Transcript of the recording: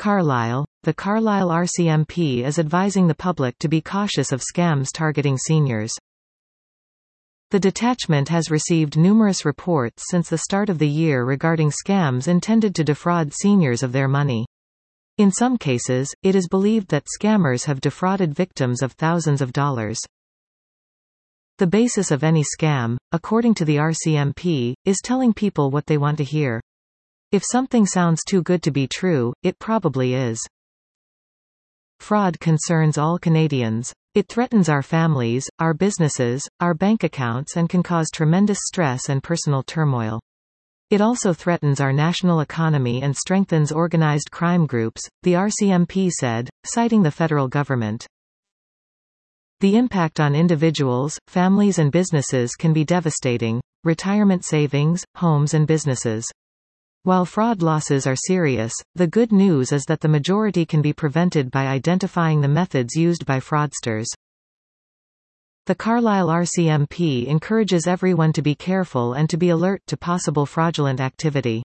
Carlisle. The Carlisle RCMP is advising the public to be cautious of scams targeting seniors. The detachment has received numerous reports since the start of the year regarding scams intended to defraud seniors of their money. In some cases, it is believed that scammers have defrauded victims of thousands of dollars. The basis of any scam, according to the RCMP, is telling people what they want to hear. If something sounds too good to be true, it probably is. Fraud concerns all Canadians. It threatens our families, our businesses, our bank accounts, and can cause tremendous stress and personal turmoil. It also threatens our national economy and strengthens organized crime groups, the RCMP said, citing the federal government. The impact on individuals, families and businesses can be devastating: retirement savings, homes and businesses. While fraud losses are serious, the good news is that the majority can be prevented by identifying the methods used by fraudsters. The Carlisle RCMP encourages everyone to be careful and to be alert to possible fraudulent activity.